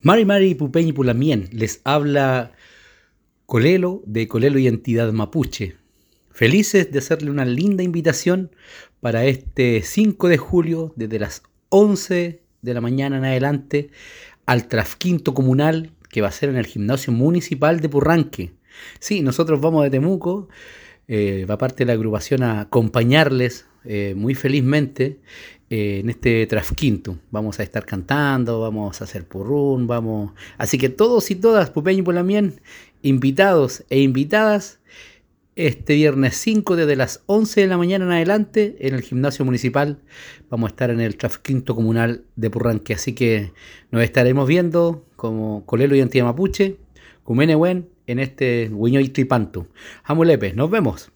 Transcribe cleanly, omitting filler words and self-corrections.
Mari Mari Pupeñi Pulamien, les habla Colelo de Colelo Identidad Mapuche. Felices de hacerle una linda invitación para este 5 de julio, desde las 11 de la mañana en adelante, al Trasquinto Comunal que va a ser en el Gimnasio Municipal de Purranque. Sí, nosotros vamos de Temuco, va parte de la agrupación a acompañarles muy felizmente en este Trasquinto. Vamos a estar cantando, vamos a hacer purrún, vamos. Así que todos y todas, Pupeño y Pulamien, invitados e invitadas, este viernes 5 desde las 11 de la mañana en adelante en el gimnasio municipal. Vamos a estar en el Trasquinto Comunal de Purranque. Así que nos estaremos viendo como Colelo y Identidad Mapuche, Cumene Buen, en este Huiñoy Tripanto. Amulepe, nos vemos.